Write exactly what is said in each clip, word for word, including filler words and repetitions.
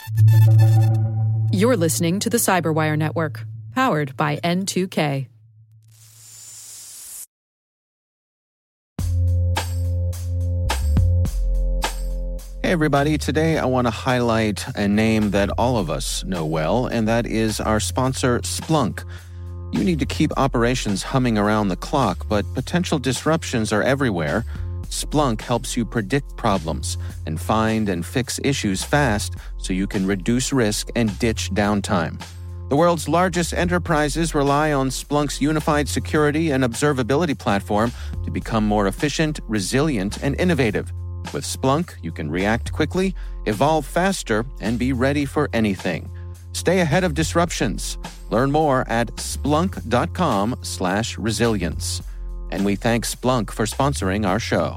You're listening to the Cyberwire Network, powered by N two K. Hey everybody, today I want to highlight a name that all of us know well, and that is our sponsor, Splunk. You need to keep operations humming around the clock, but potential disruptions are everywhere. Splunk helps you predict problems and find and fix issues fast so you can reduce risk and ditch downtime. The world's largest enterprises rely on Splunk's unified security and observability platform to become more efficient, resilient, and innovative. With Splunk, you can react quickly, evolve faster, and be ready for anything. Stay ahead of disruptions. Learn more at splunk.com slash resilience. And we thank Splunk for sponsoring our show.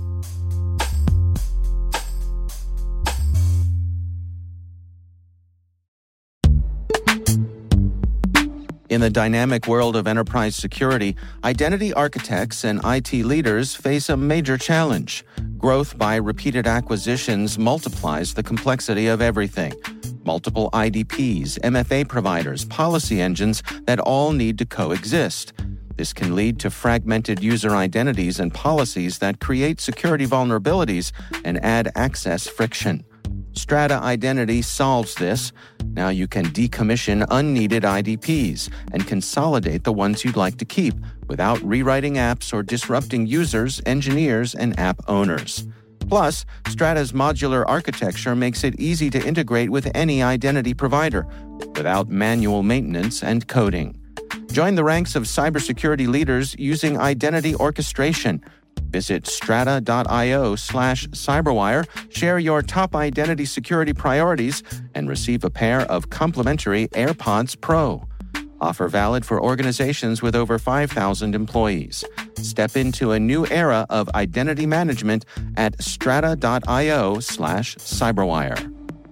In the dynamic world of enterprise security, identity architects and I T leaders face a major challenge. Growth by repeated acquisitions multiplies the complexity of everything. Multiple I D Ps, M F A providers, policy engines that all need to coexist. This can lead to fragmented user identities and policies that create security vulnerabilities and add access friction. Strata Identity solves this. Now you can decommission unneeded I D Ps and consolidate the ones you'd like to keep without rewriting apps or disrupting users, engineers, and app owners. Plus, Strata's modular architecture makes it easy to integrate with any identity provider without manual maintenance and coding. Join the ranks of cybersecurity leaders using identity orchestration. Visit strata.io slash cyberwire, share your top identity security priorities, and receive a pair of complimentary AirPods Pro. Offer valid for organizations with over five thousand employees. Step into a new era of identity management at strata.io slash cyberwire.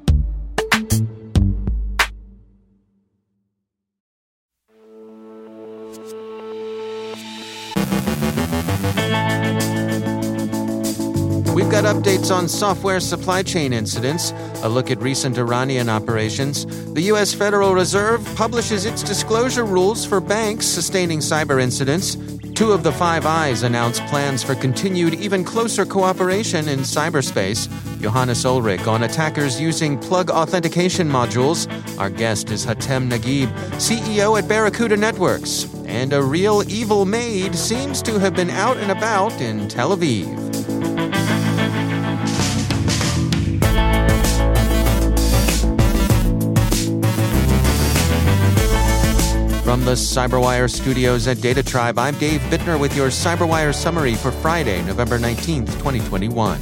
We've got updates on software supply chain incidents, a look at recent Iranian operations. The U S Federal Reserve publishes its disclosure rules for banks sustaining cyber incidents. Two of the Five Eyes announce plans for continued, even closer cooperation in cyberspace. Johannes Ulrich on attackers using plug authentication modules. Our guest is Hatem Naguib, C E O at Barracuda Networks. And a real evil maid seems to have been out and about in Tel Aviv. From the CyberWire studios at Data Tribe, I'm Dave Bittner with your CyberWire summary for Friday, November nineteenth, twenty twenty-one.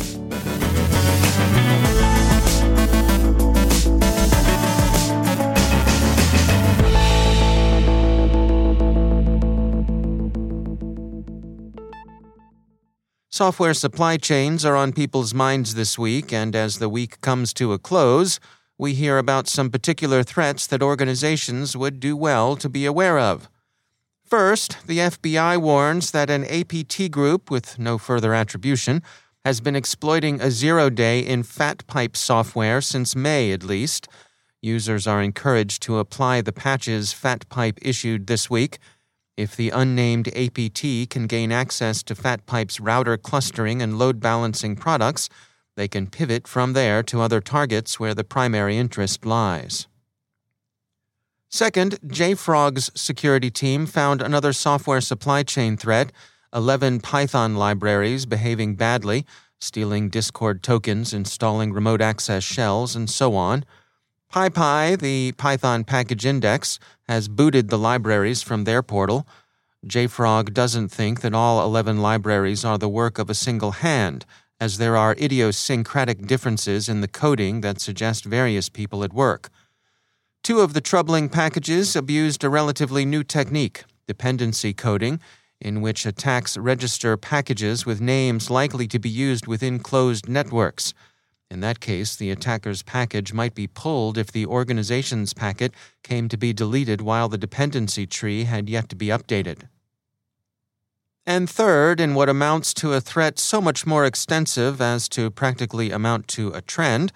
Software supply chains are on people's minds this week, and as the week comes to a close, we hear about some particular threats that organizations would do well to be aware of. First, the F B I warns that an A P T group with no further attribution has been exploiting a zero-day in FatPipe software since May at least. Users are encouraged to apply the patches FatPipe issued this week. If the unnamed A P T can gain access to FatPipe's router clustering and load balancing products, they can pivot from there to other targets where the primary interest lies. Second, JFrog's security team found another software supply chain threat, eleven Python libraries behaving badly, stealing Discord tokens, installing remote access shells, and so on. PyPy, the Python package index, has booted the libraries from their portal. JFrog doesn't think that all eleven libraries are the work of a single hand, as there are idiosyncratic differences in the coding that suggest various people at work. Two of the troubling packages abused a relatively new technique, dependency coding, in which attacks register packages with names likely to be used within closed networks. In that case, the attacker's package might be pulled if the organization's packet came to be deleted while the dependency tree had yet to be updated. And third, in what amounts to a threat so much more extensive as to practically amount to a trend,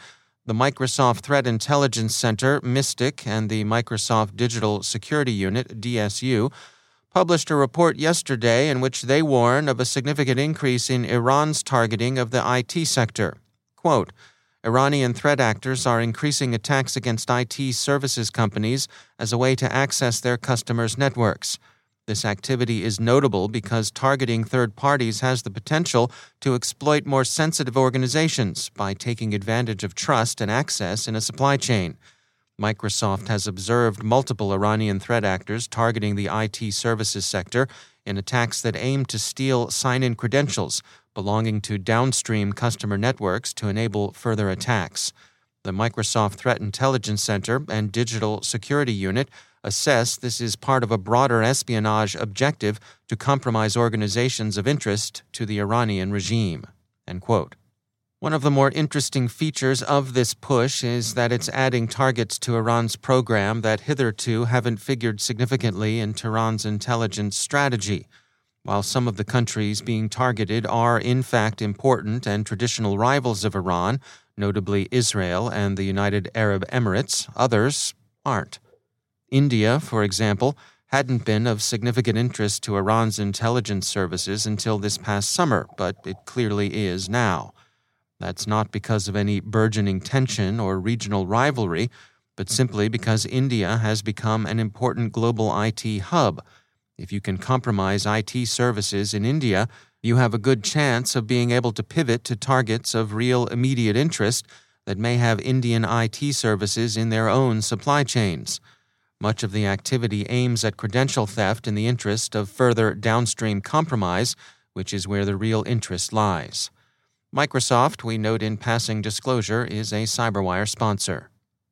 The Microsoft Threat Intelligence Center, MISTIC, and the Microsoft Digital Security Unit, D S U, published a report yesterday in which they warn of a significant increase in Iran's targeting of the I T sector. Quote, Iranian threat actors are increasing attacks against I T services companies as a way to access their customers' networks. This activity is notable because targeting third parties has the potential to exploit more sensitive organizations by taking advantage of trust and access in a supply chain. Microsoft has observed multiple Iranian threat actors targeting the I T services sector in attacks that aim to steal sign-in credentials belonging to downstream customer networks to enable further attacks. The Microsoft Threat Intelligence Center and Digital Security Unit assess this is part of a broader espionage objective to compromise organizations of interest to the Iranian regime. End quote. One of the more interesting features of this push is that it's adding targets to Iran's program that hitherto haven't figured significantly in Tehran's intelligence strategy. While some of the countries being targeted are in fact important and traditional rivals of Iran, notably Israel and the United Arab Emirates, others aren't. India, for example, hadn't been of significant interest to Iran's intelligence services until this past summer, but it clearly is now. That's not because of any burgeoning tension or regional rivalry, but simply because India has become an important global I T hub. If you can compromise I T services in India, you have a good chance of being able to pivot to targets of real immediate interest that may have Indian I T services in their own supply chains. Much of the activity aims at credential theft in the interest of further downstream compromise, which is where the real interest lies. Microsoft, we note in passing disclosure, is a CyberWire sponsor.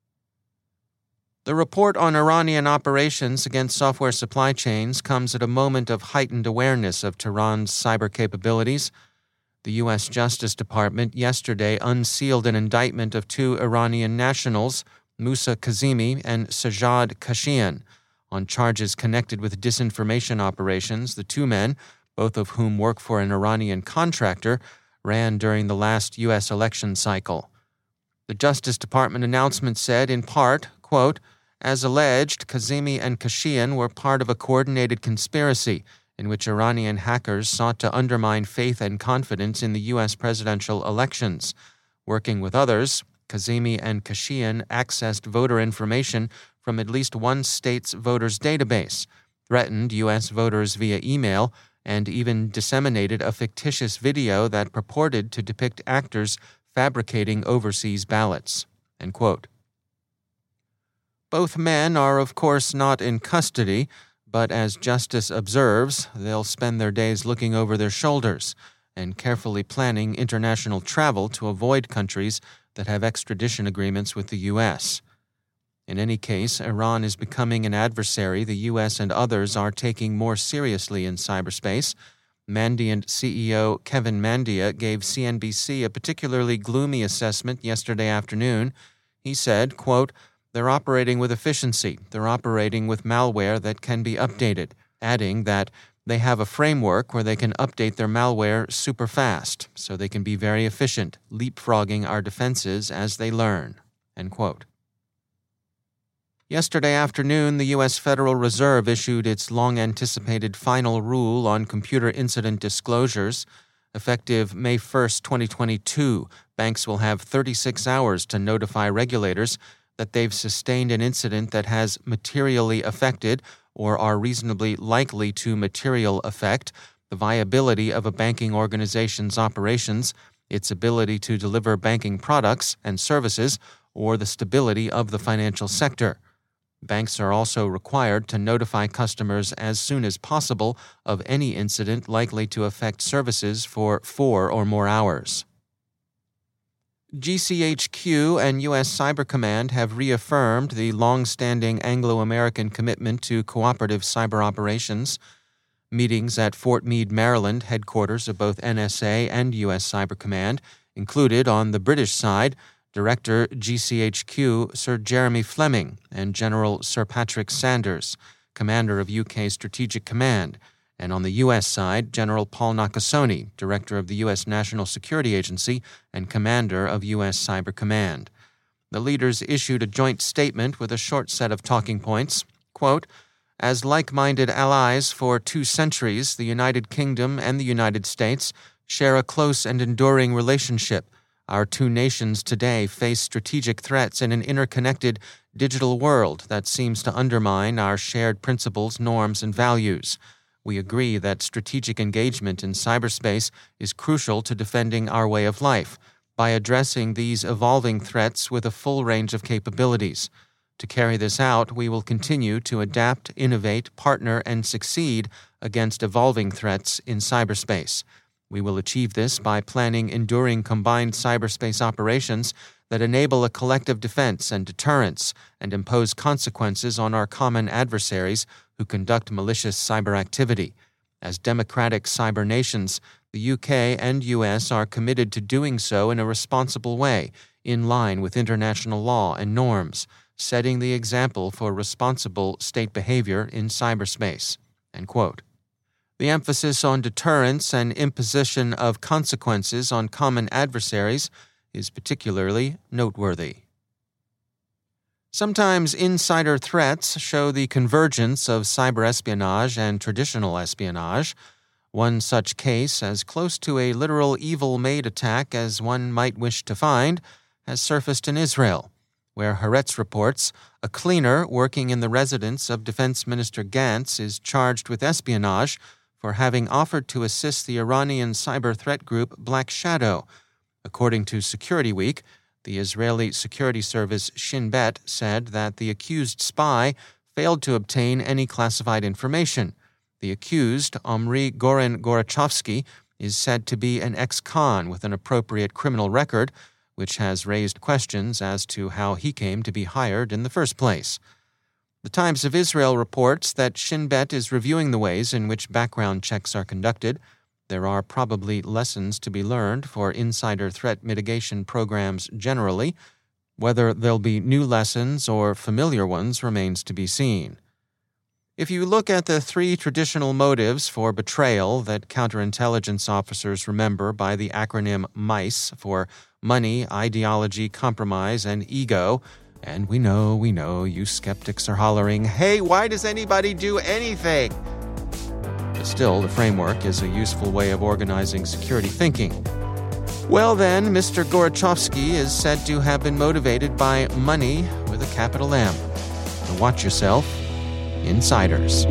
The report on Iranian operations against software supply chains comes at a moment of heightened awareness of Tehran's cyber capabilities. The U S Justice Department yesterday unsealed an indictment of two Iranian nationals, Musa Kazemi and Sajjad Kashian, on charges connected with disinformation operations the two men, both of whom work for an Iranian contractor, ran during the last U S election cycle. The Justice Department announcement said, in part, quote, as alleged, Kazemi and Kashian were part of a coordinated conspiracy in which Iranian hackers sought to undermine faith and confidence in the U S presidential elections. Working with others, Kazemi and Kashian accessed voter information from at least one state's voters' database, threatened U S voters via email, and even disseminated a fictitious video that purported to depict actors fabricating overseas ballots. End quote. Both men are, of course, not in custody, but as Justice observes, they'll spend their days looking over their shoulders and carefully planning international travel to avoid countries that have extradition agreements with the U S. In any case, Iran is becoming an adversary the U S and others are taking more seriously in cyberspace. Mandiant C E O Kevin Mandia gave C N B C a particularly gloomy assessment yesterday afternoon. He said, quote, they're operating with efficiency. They're operating with malware that can be updated, adding that they have a framework where they can update their malware super fast, so they can be very efficient, leapfrogging our defenses as they learn. End quote. Yesterday afternoon, the U S Federal Reserve issued its long-anticipated final rule on computer incident disclosures. Effective May first, twenty twenty-two, banks will have thirty-six hours to notify regulators that they've sustained an incident that has materially affected or are reasonably likely to material affect the viability of a banking organization's operations, its ability to deliver banking products and services, or the stability of the financial sector. Banks are also required to notify customers as soon as possible of any incident likely to affect services for four or more hours. G C H Q and U S Cyber Command have reaffirmed the long-standing Anglo-American commitment to cooperative cyber operations. Meetings at Fort Meade, Maryland, headquarters of both N S A and U S Cyber Command, included on the British side Director G C H Q Sir Jeremy Fleming and General Sir Patrick Sanders, Commander of U K Strategic Command, and on the U S side, General Paul Nakasone, Director of the U S National Security Agency and Commander of U S Cyber Command. The leaders issued a joint statement with a short set of talking points. Quote, "As like-minded allies for two centuries, the United Kingdom and the United States share a close and enduring relationship. Our two nations today face strategic threats in an interconnected digital world that seems to undermine our shared principles, norms, and values. We agree that strategic engagement in cyberspace is crucial to defending our way of life by addressing these evolving threats with a full range of capabilities. To carry this out, we will continue to adapt, innovate, partner, and succeed against evolving threats in cyberspace. We will achieve this by planning enduring combined cyberspace operations that enable a collective defense and deterrence and impose consequences on our common adversaries who conduct malicious cyber activity. As democratic cyber nations, the U K and U S are committed to doing so in a responsible way, in line with international law and norms, setting the example for responsible state behavior in cyberspace." End quote. The emphasis on deterrence and imposition of consequences on common adversaries is particularly noteworthy. Sometimes insider threats show the convergence of cyber espionage and traditional espionage. One such case, as close to a literal evil-made attack as one might wish to find, has surfaced in Israel, where Haaretz reports a cleaner working in the residence of Defense Minister Gantz is charged with espionage for having offered to assist the Iranian cyber threat group Black Shadow. According to Security Week, the Israeli security service Shin Bet said that the accused spy failed to obtain any classified information. The accused, Omri Goren Gorachovsky, is said to be an ex-con with an appropriate criminal record, which has raised questions as to how he came to be hired in the first place. The Times of Israel reports that Shin Bet is reviewing the ways in which background checks are conducted. There are probably lessons to be learned for insider threat mitigation programs generally. Whether there'll be new lessons or familiar ones remains to be seen. If you look at the three traditional motives for betrayal that counterintelligence officers remember by the acronym MICE for money, ideology, compromise, and ego, and we know, we know, you skeptics are hollering, "Hey, why does anybody do anything?" But still, the framework is a useful way of organizing security thinking. Well then, Mister Gorachovsky is said to have been motivated by money with a capital M. So watch yourself, insiders.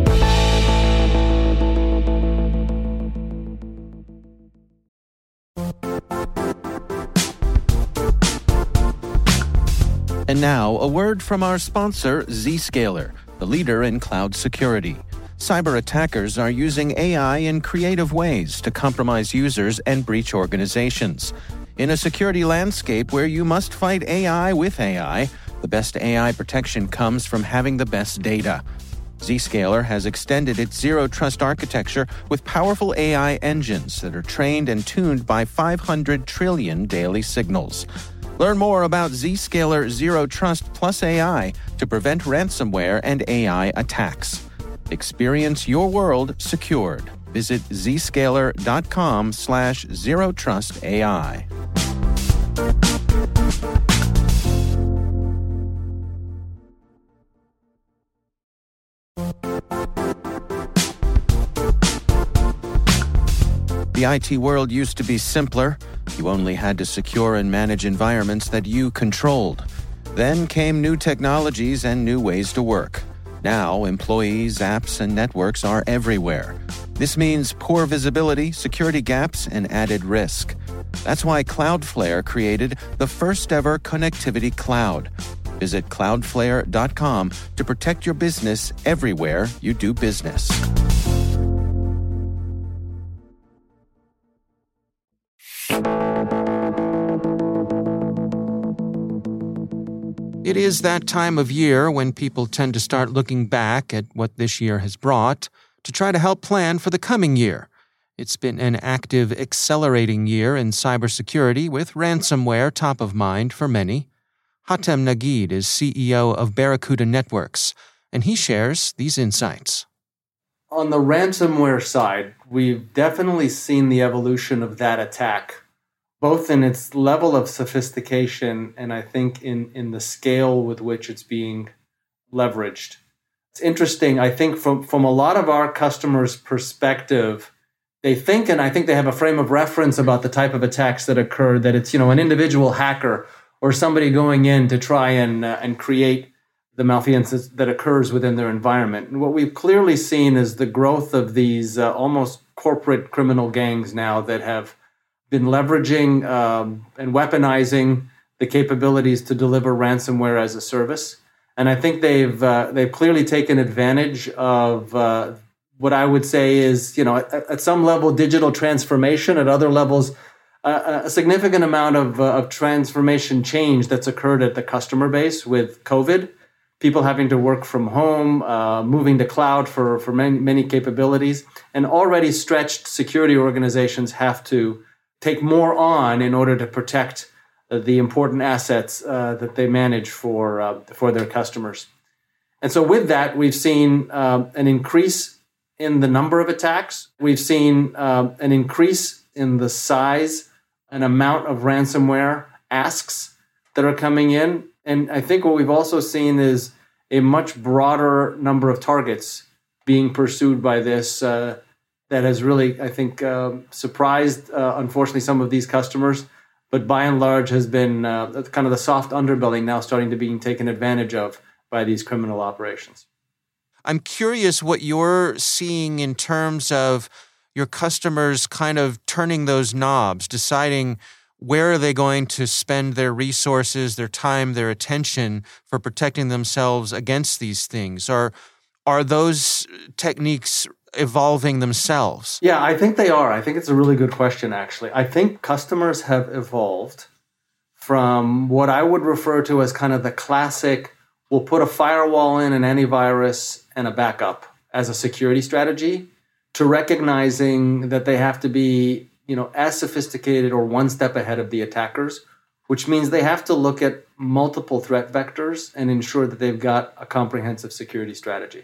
And now, a word from our sponsor, Zscaler, the leader in cloud security. Cyber attackers are using A I in creative ways to compromise users and breach organizations. In a security landscape where you must fight A I with A I, the best A I protection comes from having the best data. Zscaler has extended its zero-trust architecture with powerful A I engines that are trained and tuned by five hundred trillion daily signals. Learn more about Zscaler Zero Trust Plus A I to prevent ransomware and A I attacks. Experience your world secured. Visit zscaler.com slash zero trust AI. The I T world used to be simpler. You only had to secure and manage environments that you controlled. Then came new technologies and new ways to work. Now, employees, apps, and networks are everywhere. This means poor visibility, security gaps, and added risk. That's why Cloudflare created the first-ever connectivity cloud. Visit cloudflare dot com to protect your business everywhere you do business. It is that time of year when people tend to start looking back at what this year has brought to try to help plan for the coming year. It's been an active, accelerating year in cybersecurity with ransomware top of mind for many. Hatem Nagid is C E O of Barracuda Networks, and he shares these insights. On the ransomware side, we've definitely seen the evolution of that attack both in its level of sophistication and I think in, in the scale with which it's being leveraged. It's interesting. I think from, from a lot of our customers' perspective, they think, and I think they have a frame of reference about the type of attacks that occur, that it's, you know, an individual hacker or somebody going in to try and uh, and create the malfeasance that occurs within their environment. And what we've clearly seen is the growth of these uh, almost corporate criminal gangs now that have been leveraging um, and weaponizing the capabilities to deliver ransomware as a service. And I think they've uh, they've clearly taken advantage of uh, what I would say is, you know, at, at some level digital transformation, at other levels uh, a significant amount of, uh, of transformation change that's occurred at the customer base with COVID. People having to work from home, uh, moving to cloud for, for many, many capabilities, and already stretched security organizations have to take more on in order to protect uh, the important assets uh, that they manage for uh, for their customers. And so with that, we've seen uh, an increase in the number of attacks. We've seen uh, an increase in the size and amount of ransomware asks that are coming in. And I think what we've also seen is a much broader number of targets being pursued by this uh, that has really, I think, uh, surprised, uh, unfortunately, some of these customers, but by and large has been uh, kind of the soft underbelly now starting to be taken advantage of by these criminal operations. I'm curious what you're seeing in terms of your customers kind of turning those knobs, deciding where are they going to spend their resources, their time, their attention for protecting themselves against these things? Are, are those techniques evolving themselves? Yeah, I think they are. I think it's a really good question, actually. I think customers have evolved from what I would refer to as kind of the classic, we'll put a firewall in, an antivirus, and a backup as a security strategy, to recognizing that they have to be, you know, as sophisticated or one step ahead of the attackers, which means they have to look at multiple threat vectors and ensure that they've got a comprehensive security strategy.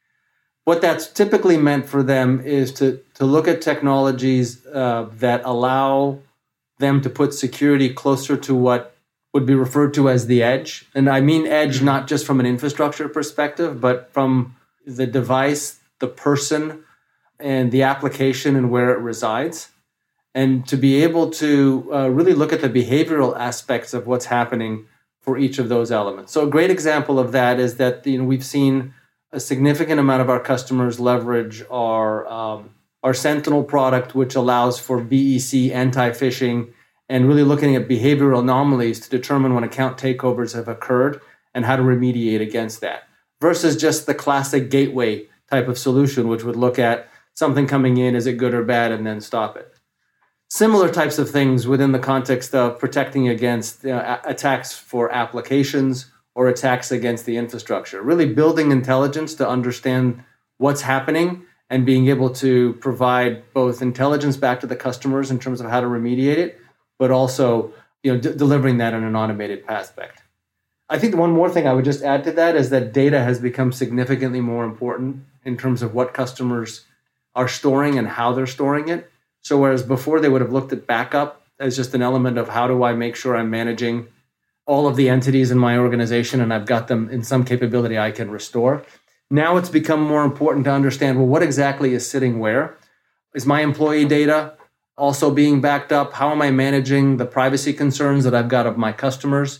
What that's typically meant for them is to, to look at technologies uh, that allow them to put security closer to what would be referred to as the edge. And I mean edge not just from an infrastructure perspective, but from the device, the person, and the application and where it resides. And to be able to uh, really look at the behavioral aspects of what's happening for each of those elements. So a great example of that is that, you know, we've seen a significant amount of our customers leverage our um, our Sentinel product, which allows for B E C anti-phishing and really looking at behavioral anomalies to determine when account takeovers have occurred and how to remediate against that, versus just the classic gateway type of solution, which would look at something coming in, is it good or bad, and then stop it. Similar types of things within the context of protecting against you know, a- attacks for applications or attacks against the infrastructure. Really building intelligence to understand what's happening and being able to provide both intelligence back to the customers in terms of how to remediate it, but also you know, d- delivering that in an automated aspect. I think the one more thing I would just add to that is that data has become significantly more important in terms of what customers are storing and how they're storing it. So whereas before they would have looked at backup as just an element of how do I make sure I'm managing all of the entities in my organization and I've got them in some capability I can restore. Now it's become more important to understand, well, what exactly is sitting where? Is my employee data also being backed up? How am I managing the privacy concerns that I've got of my customers?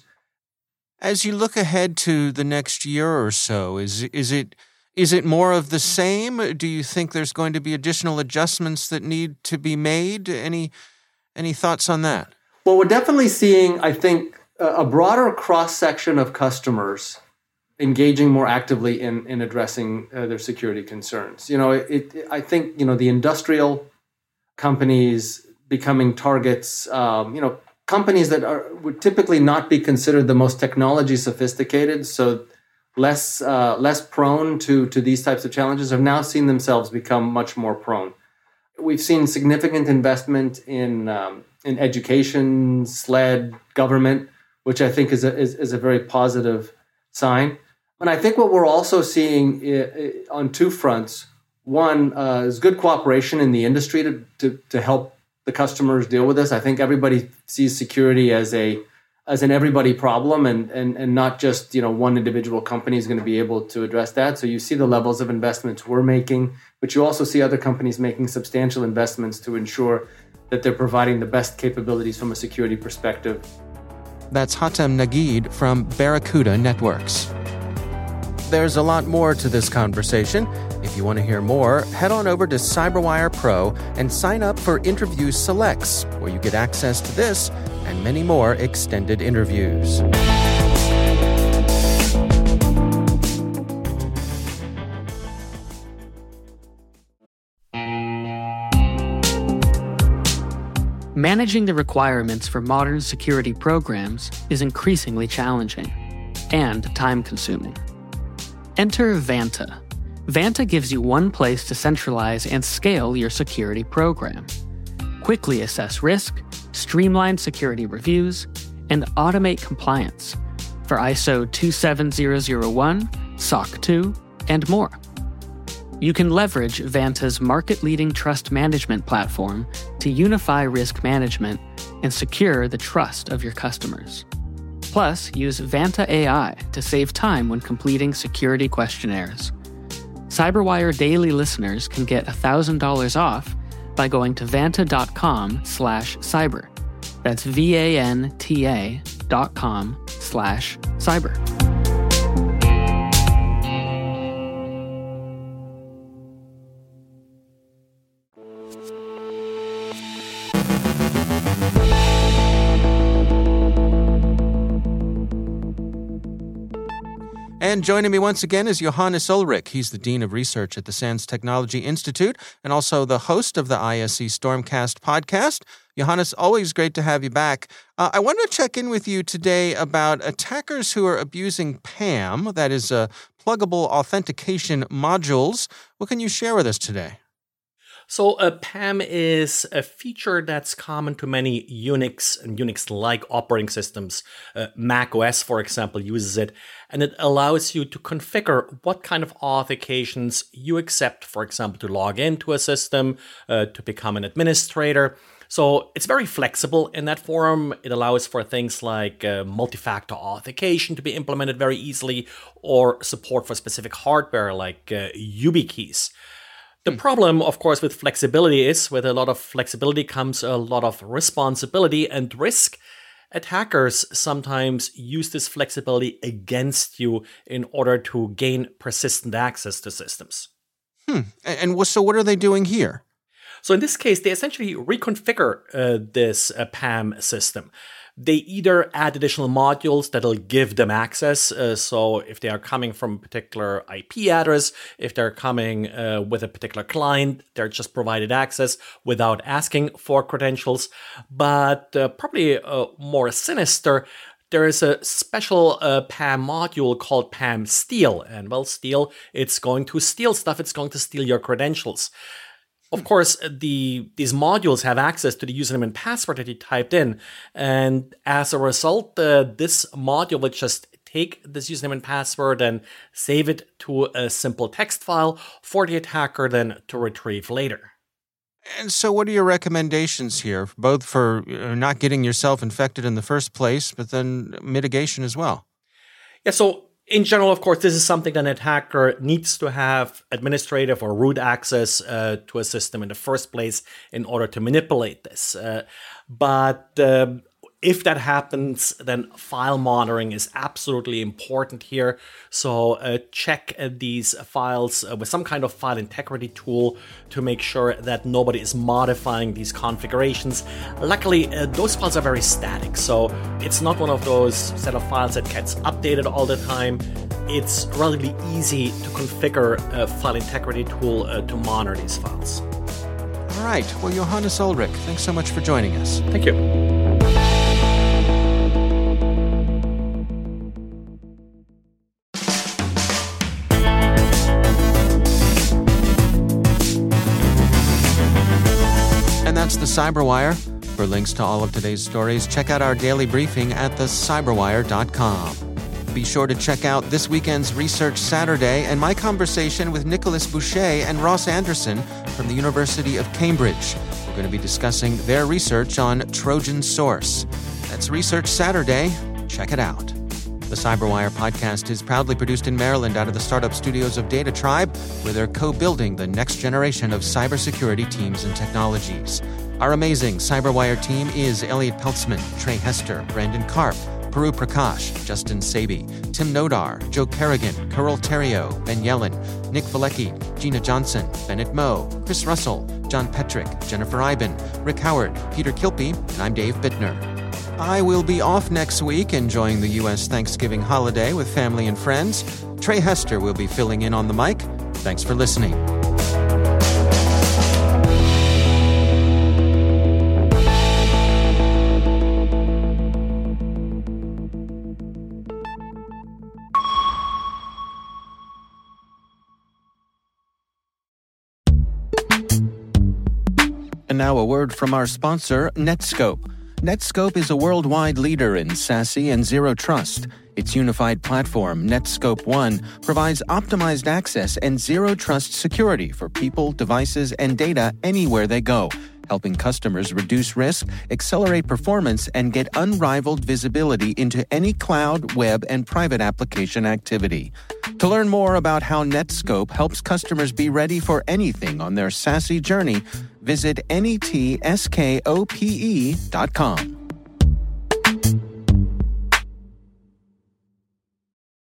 As you look ahead to the next year or so, is is it is it more of the same? Do you think there's going to be additional adjustments that need to be made? Any any thoughts on that? Well, we're definitely seeing, I think, a broader cross-section of customers engaging more actively in, in addressing uh, their security concerns. You know, it, it, I think, you know, the industrial companies becoming targets, um, you know, companies that are would typically not be considered the most technology sophisticated, so less uh, less prone to, to these types of challenges, have now seen themselves become much more prone. We've seen significant investment in um, in education, SLED, government, which I think is a, is, is a very positive sign. And I think what we're also seeing on two fronts. One uh, is good cooperation in the industry to, to, to help the customers deal with this. I think everybody sees security as a as an everybody problem, and and and not just, you know, one individual company is going to be able to address that. So you see the levels of investments we're making, but you also see other companies making substantial investments to ensure that they're providing the best capabilities from a security perspective. That's Hatem Naguid from Barracuda Networks. There's a lot more to this conversation. If you want to hear more, head on over to CyberWire Pro and sign up for Interview Selects, where you get access to this and many more extended interviews. Managing the requirements for modern security programs is increasingly challenging and time-consuming. Enter Vanta. Vanta gives you one place to centralize and scale your security program. Quickly assess risk, streamline security reviews, and automate compliance for I S O two seven zero zero one, S O C two, and more. You can leverage Vanta's market-leading trust management platform to unify risk management and secure the trust of your customers. Plus, use Vanta A I to save time when completing security questionnaires. CyberWire Daily listeners can get one thousand dollars off by going to vanta.com slash cyber. That's V-A-N-T-A dot com slash cyber. And joining me once again is Johannes Ulrich. He's the Dean of Research at the SANS Technology Institute and also the host of the I S C Stormcast podcast. Johannes, always great to have you back. Uh, I wanted to check in with you today about attackers who are abusing P A M, that is uh, pluggable authentication modules. What can you share with us today? So uh, P A M is a feature that's common to many Unix and Unix-like operating systems. Uh, Mac O S, for example, uses it, and it allows you to configure what kind of authentications you accept, for example, to log into a system, uh, to become an administrator. So it's very flexible in that form. It allows for things like uh, multi-factor authentication to be implemented very easily, or support for specific hardware like uh, YubiKeys. The problem, of course, with flexibility is with a lot of flexibility comes a lot of responsibility and risk. Attackers sometimes use this flexibility against you in order to gain persistent access to systems. Hmm. And so what are they doing here? So in this case, they essentially reconfigure uh, this uh, P A M system. They either add additional modules that'll give them access. Uh, so if they are coming from a particular I P address, if they're coming uh, with a particular client, they're just provided access without asking for credentials. But uh, probably uh, more sinister, there is a special uh, P A M module called P A M Steal. And well, Steal, it's going to steal stuff. It's going to steal your credentials. Of course, the these modules have access to the username and password that you typed in. And as a result, uh, this module will just take this username and password and save it to a simple text file for the attacker then to retrieve later. And so what are your recommendations here, both for not getting yourself infected in the first place, but then mitigation as well? Yeah, so in general, of course, this is something that an attacker needs to have administrative or root access uh, to a system in the first place in order to manipulate this. Uh, but uh, if that happens, then file monitoring is absolutely important here. So uh, check uh, these files uh, with some kind of file integrity tool to make sure that nobody is modifying these configurations. Luckily, uh, those files are very static, so it's not one of those set of files that gets updated all the time. It's relatively easy to configure a file integrity tool uh, to monitor these files. All right. Well, Johannes Ulrich, thanks so much for joining us. Thank you. That's the Cyberwire. For links to all of today's stories, check out our daily briefing at the cyberwire dot com. Be sure to check out this weekend's Research Saturday and my conversation with Nicholas Boucher and Ross Anderson from the University of Cambridge. We're going to be discussing their research on Trojan Source. That's Research Saturday. Check it out. The CyberWire podcast is proudly produced in Maryland out of the startup studios of Data Tribe, where they're co-building the next generation of cybersecurity teams and technologies. Our amazing CyberWire team is Elliot Peltzman, Trey Hester, Brandon Karp, Puru Prakash, Justin Sabi, Tim Nodar, Joe Kerrigan, Carol Terrio, Ben Yellen, Nick Valecki, Gina Johnson, Bennett Moe, Chris Russell, John Petrick, Jennifer Iben, Rick Howard, Peter Kilpie, and I'm Dave Bittner. I will be off next week enjoying the U S Thanksgiving holiday with family and friends. Trey Hester will be filling in on the mic. Thanks for listening. And now a word from our sponsor, Netskope. Netskope is a worldwide leader in SASE and Zero Trust. Its unified platform, Netskope One, provides optimized access and Zero Trust security for people, devices, and data anywhere they go, helping customers reduce risk, accelerate performance, and get unrivaled visibility into any cloud, web, and private application activity. To learn more about how Netskope helps customers be ready for anything on their SASE journey, visit netskope dot com.